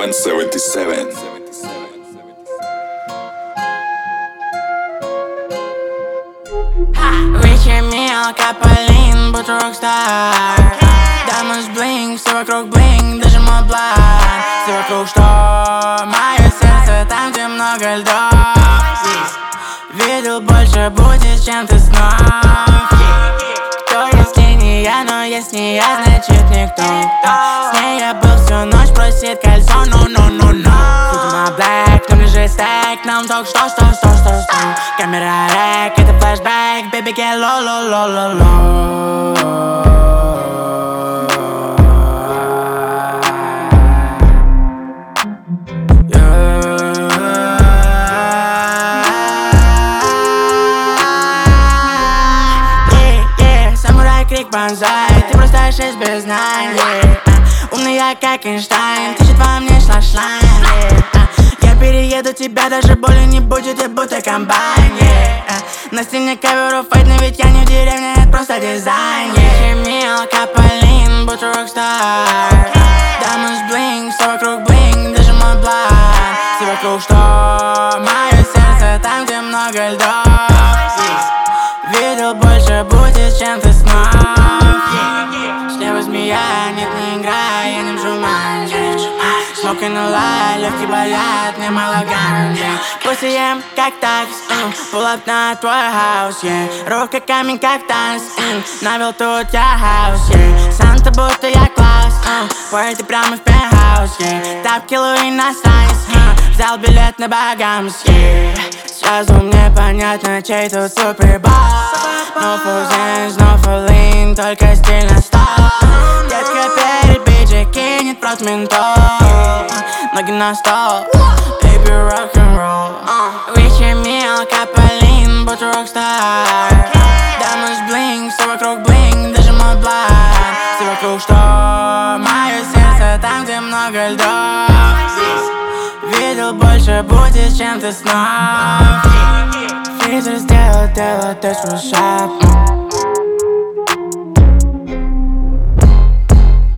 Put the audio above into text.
777. Вечерами алкополин, будто рокстар. Дамы с блинк, все вокруг блинк, даже мой блан. Все вокруг что? Мое сердце там, где много льдов. Видел больше будет, чем ты снов. Кто, если не я, но если не я, значит никто. С ней я был всю ночь, просит кольцо, no. Видимо black, но ближе стек, нам только что. Камера рэк, это флешбэк, baby get low. Самурай, крик, банзай, ты просто 6 без 9. Умный я, как Эйнштейн, тычет во мне шлашлайн. Я перееду тебя, даже боли не будет, я будто комбайн. На стене коверов фейт, но ведь я не в деревне, это просто дизайн. Химия, алкополин, будто рокстар. Дамы с блинк, все вокруг блинк, даже мой блан. Все вокруг что? Мое сердце там, где много льдов. Видел больше будет, чем ты снов. Слева змея, нет, не играй, я не вжимаю. Смоки на лай, легкие болят, мне мало ганджи. Пусть ем как такс, pull up на твой хаус, рука камень как танц, навел тут я хаус, Санта будто я класс, парty прямо в пентхаус, тапки Луи на сайз, взял билет на Багамс, сразу мне понятно, чей тут супербол. No full sense, no full lean, только стильно стал. Детка перед биджи кинет прот ментол. Ноги на стол, baby rock'n'roll. Вечерами алкополин, будто рокстар. Дамы с блинк, все вокруг блинк, даже мой блан. Все вокруг что? Мое сердце там, где много льдов. Видел больше будет, чем ты снов. Фризер сделал дело, тест в шаг.